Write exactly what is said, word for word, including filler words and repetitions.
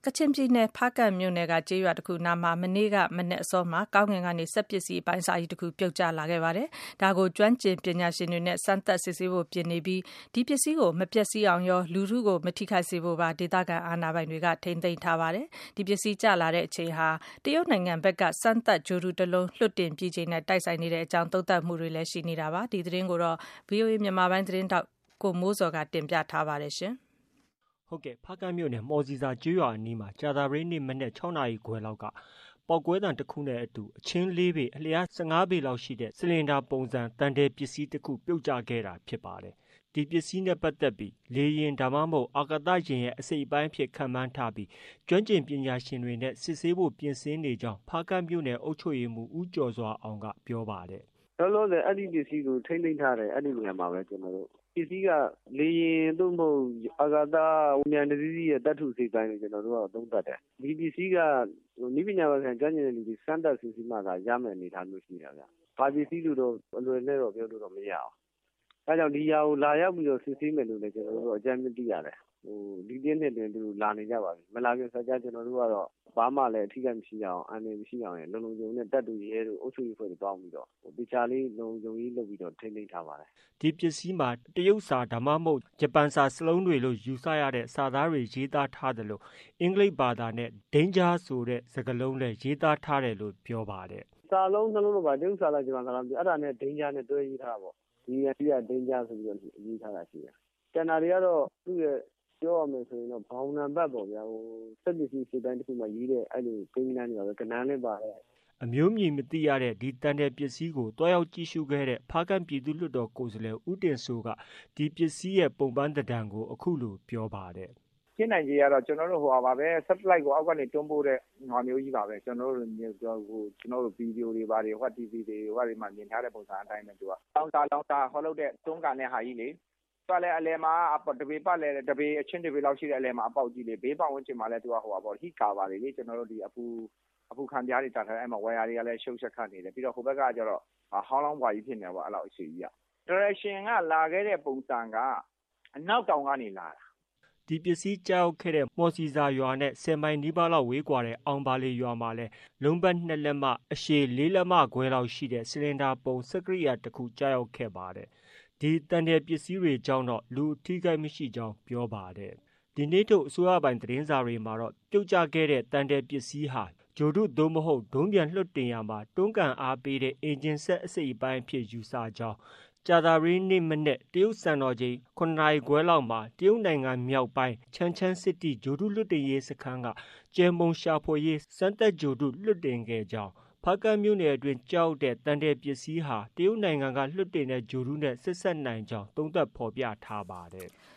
ကချင်ပြည်နယ်ဖားကန့်မြို့နယ်ကကျေးရွာတစ်ခုနားမှာမနေ့ကမနက်အစောမှာကောင်းကင်ကနေစက်ပစ္စည်းအပိုင်းအစကြီးတစ်ခုပြုတ်ကျလာခဲ့ပါတယ်။ဒါကိုကျွမ်းကျင်ပညာရှင်တွေနဲ့စမ်းသပ်စစ်ဆေးဖို့ပြင်နေပြီးဒီပစ္စည်းကိုမပျက်စီးအောင်ရောလူထုကိုမထိခိုက်စေဖို့ပါဒေသခံအာဏာပိုင်တွေကထိန်းသိမ်းထားပါတယ်။ဒီပစ္စည်းကျလာတဲ့အချိန်ဟာတရုတ်နိုင်ငံဘက်ကစမ်းသပ်ဂျိုရူတစ်လုံးလွှတ်တင်ပြီးချိန်နဲ့တိုက်ဆိုင်နေတဲ့အကြောင်းသုံးသပ်မှုတွေလည်းရှိနေတာပါ။ဒီသတင်းကိုတော့ ဗီအိုအေ မြန်မာပိုင်းသတင်းတောက်ကိုမိုးစော်ကတင်ပြထားပါတယ်ရှင်။ဟုတ်ကဲ့ဖားကန့်မြို့နယ်မော်စီစာကျွော်အနီးမှာကြာသပတေးနေ့မနက်၆နာရီခွဲလောက်ကပေါက်ကွဲသံတစ်ခုနဲ့အတူအချင်းလေးပေအလျား၁၅ပေလောက်ရှိတဲ့စလင်ဒါပုံစံတန်တယ်ပစ္စည်းတစ်ခုပြုတ်ကျခဲ့တာဖြစ်ပါတယ်။ဒီပစ္စည်းနဲ့ပတ်သက်ပြီးလေရင်ဒါမှမဟုတ်အာကာသယာဉ်ရဲ့အစိတ်အပိုင်းအဖြစ်ခံမှန်းထားပြီးကျွမ်းကျင်ပညာရှင်တွေနဲ့စစ်ဆေးဖို့ပြင်ဆင်နေကြောင်းဖားကန့်မြို့နယ်အုပ်ချုပ်ရေးမှူးဦးကျော်စွာအောင်ကပြောပါတယ်။လောလောဆယ်အဲ့ဒီပစ္စည်းကိုထိမ့်သိမ်းထားတယ်အဲ့ဒီနေရာမှာပဲကျွန်တော်တို့ပစ္စည်းကလေရင်သို့မဟုတ်အာကာသဝိညာဉ်တစည်းရဲ့တတ်ထုစိတ်ပိုင်းကိုကျွန်တော်တို့ကသုံးသပ်တယ်ဒီပစ္စည်းကနိပညာဝဆိုင်ကျွမ်းကျင်တဲ့လူတွေစမ်းသပ်စစ်ဆေးမှသာရမယ်အနေထားမျိုးရှိတာဗျ။ဘာပစ္စည်းလို့တော့အလွယ်နဲ့တော့ပြောလို့တော့မရအောင်။အဲကြောင့်ဒီຢာကိုလာရောက်ပြီးတော့စစ်ဆေးမယ်လို့လည်းကျွန်တော်တို့အကြံပြုသိရတယ်။ဟိုဒီတင်းနှစ်တွင်သူလာနေကြပါပြီ။မလာခင်ဆက်ကြကျွန်တော်တို့ကတော့ဘာမှလည်းအထီးကမရှိအောင်အန်နေမရှိအောင်ရလုံလုံခြုံနဲ့တက်တူရဲတို့အုပ်ချုပ်ရေးဖွဲ့တွေပေါင်းပြီးတော့တခြားလေးလုံခြုံရေးလုပ်ပြီးတော့ထိန်းသိမ်းထားပါတယ်။ဒီပစ္စည်းမှာတရုတ်စာဒါမှမဟုတ်ဂျပန်စာစလုံးတွေလို့ယူဆရတဲ့စာသားတွေရေးသားထားတယ်လို့အင်္ဂလိပ်ဘာသာနဲ့ danger ဆိုတဲ့စကားလုံးနဲ့ရေးသားထားတယ်လို့ပြောပါတယ်။စာလုံးနှလုံးတော့ပါတရုတ်စာလားဂျပန်စာလားအဲ့ဒါနဲ့ danger နဲ့တွဲရေးထားပါပေါ့။ဒီအကြီးက danger ဆိုပြီးတော့ရေးထားတာရှိတယ်။ကျန်တာတွေကတော့သူ့ရဲ့ပြောရမယ်ဆိုရင်တော့ဘောင်နံပါတ်ပေါ့ဗျာဟိုစက်ပစ္စည်းစိတ်တိုင်းတစ်ခုမှရေးတဲ့အဲ့လိုကိန်းလန်းတွေပါပဲကဏ္ဍနဲ့ပါတယ်အမျိုးမြင်မသိရတဲ့ဒီတန်တဲ့ပစ္စည်းကိုတွားရောက်ကြည့်ရှုခဲ့တဲ့ဖားကန့်ပြည်သူ့လွှတ်တော်ကိုယ်စားလှယ်ဦးတင်စိုးကဒီပစ္စည်းရဲ့ပုံပန်းသဏ္ဍာန်ကိုအခုလိုပြောပါတယ်ရှင်းနိုင်ကြီးကတော့ကျွန်တော်တို့ဟိုပါပဲ satellite ကိုအောက်ကနေတွန်းပို့တဲ့ဟာမျိုးကြီးပါပဲကျွန်တော်တို့ဟိုကျွန်တော်တို့ဗီဒီယိုတွေပါတယ်ဟို တီဗီ တွေဟိုမှာမြင်ထားတဲ့ပုံစံအတိုင်းပဲသူကတောင်းတာလောင်းတာဟောလုပ်တဲ့တွန်းကန်တဲ့ဟာကြီးလေတွားလဲအလဲမှာတပေပတ်လဲတပေအချင်းတပေလောက်ရှိတဲ့အလဲမှာအပေါက်ကြီးလေဘေးပတ်ဝန်းကျင်မှာလဲသူကဟိုပါပေါ့ဟိကာပါတယ်လေကျွန်တော်တို့ဒီအပူအခုခံပြားတွေတာထားအဲ့မှာဝယ်ယာတွေကလည်းရှုပ်ချက်ခတ်နေတယ်ပြီးတော့ဟိုဘက်ကကျတော့ဟောင်းလောင်းပွားကြီးဖြစ်နေပါအဲ့လောက်အရှိကြီးอ่ะ direction ကလာခဲ့တဲ့ပုံစံကအနောက်တောင်ကနေလာတာဒီပစ္စည်းကြောက်ခဲ့တဲ့မော်စီစာရွာနဲ့ဆယ်မိုင်နီးပါးလောက်ဝေးကွာတဲ့အောင်ပါလီရွာမှာလဲလုံးပတ်နှစ်လက်မအရှည်လေးလက်မခွဲလောက်ရှိတဲ့စလင်ဒါပုံစကရိယာတစ်ခုကြောက်ခဲ့ပါတယ်ဒီတန်တဲ့ပစ္စည်းတွေကြောင့်တော့လူထိခိုက်မရှိကြောင်းပြောပါတယ်ဒီနေ့ထုတ်အစိုးရပိုင်းသတင်းစာတွေမှာတော့ပြုတ်ကျခဲ့တဲ့တန်တဲ့ပစ္စည်းဟာဂျိုဒုသို့မဟုတ်ဒုံးပြန်လွှတ်တင်ရမှာတွန်းကန်အားပေးတဲ့အင်ဂျင်ဆက်အစိတ်အပိုင်းအဖြစ်ယူဆကြောင်းကြာသပတေးနေ့မနေ့တရုတ်စံတော်ချိန်ခုနှစ်နာရီခွဲလောက်မှာတရုတ်နိုင်ငံမြောက်ပိုင်းချန်းချန်းစစ်တီဂျိုဒုလွှတ်တင်ရေးစခန်းကကျဲမုံရှာဖွေရေးစမ်းသက်ဂျိုဒုလွှတ်တင်ခဲ့ကြောင်းဖားကန့်မြို့နယ်အတွင်းကြောက်တဲ့တန်တဲ့ပစ္စည်းဟာတရုတ်နိုင်ငံကလွှတ်တင်တဲ့ဂျိုဒုနဲ့ဆက်ဆက်နိုင်ကြောင်းသုံးသပ်ဖော်ပြထားပါတယ်